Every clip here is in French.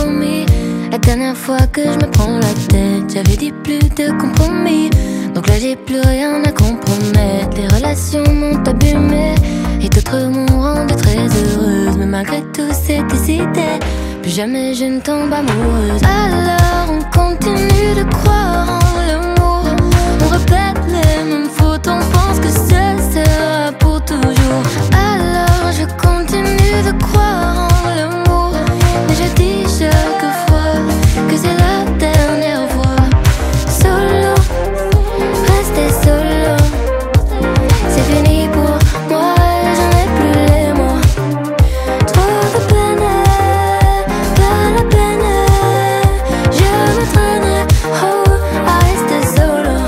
promis. La dernière fois que je me prends la tête, j'avais dit plus de compromis. Donc là j'ai plus rien à compromettre. Les relations m'ont abîmée et d'autres m'ont rendu très heureuse. Mais malgré tout c'est décidé, plus jamais je ne tombe amoureuse. Alors on continue de croire en l'amour. On répète les mêmes fautes, on pense que ce sera pour toujours. Alors je continue de croire en l'amour, mais je dis chaque fois que c'est la dernière fois. Solo, rester solo, c'est fini pour moi, j'en ai plus les mots. Trop de peine, pas la peine, je me traîne, oh, à rester solo.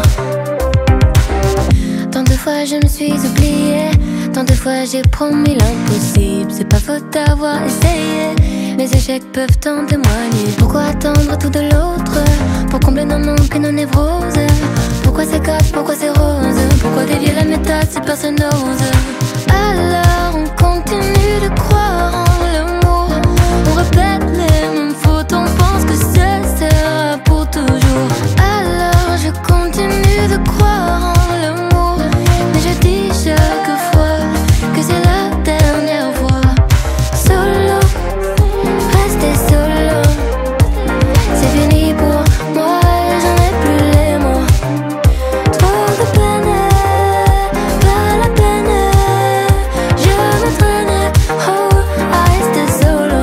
Tant de fois je me suis oubliée, tant de fois j'ai promis l'impossible. C'est pas faute d'avoir essayé, mes échecs peuvent en témoigner. Pourquoi attendre tout de l'autre pour combler nos manques et nos névroses? Pourquoi c'est casse, pourquoi c'est rose? Pourquoi dévier la méthode si personne n'ose? Alors on continue de croire en l'amour. On répète les mêmes fautes, on pense que ce sera pour toujours. Alors je continue de croire en l'amour, mais je dis chaque fois que c'est la dernière fois. Solo, rester solo, c'est fini pour moi, j'en ai plus les mots. Trop de peine, pas la peine, je me traîne, oh, à rester solo.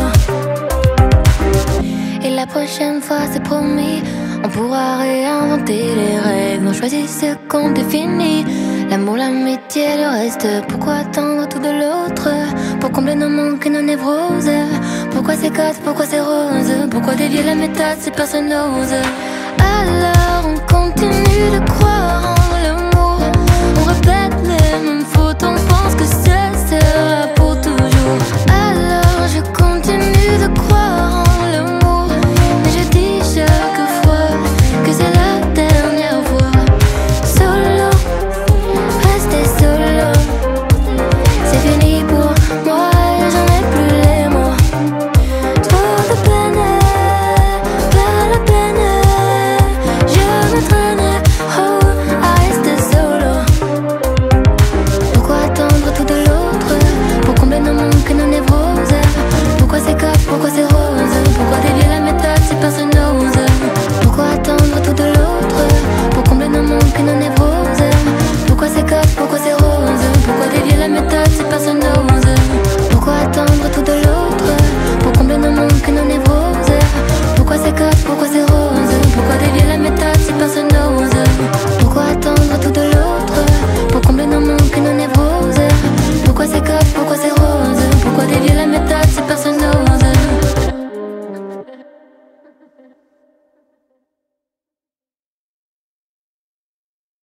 Et la prochaine fois c'est promis, on pourra réinventer les règles. On choisit ce qu'on définit, l'amour, l'amitié, le reste. Pourquoi attendre tout de l'autre pour combler nos manques et nos névroses? Pourquoi c'est casse, pourquoi c'est rose? Pourquoi dévier la méthode si personne n'ose? Alors on continue de croire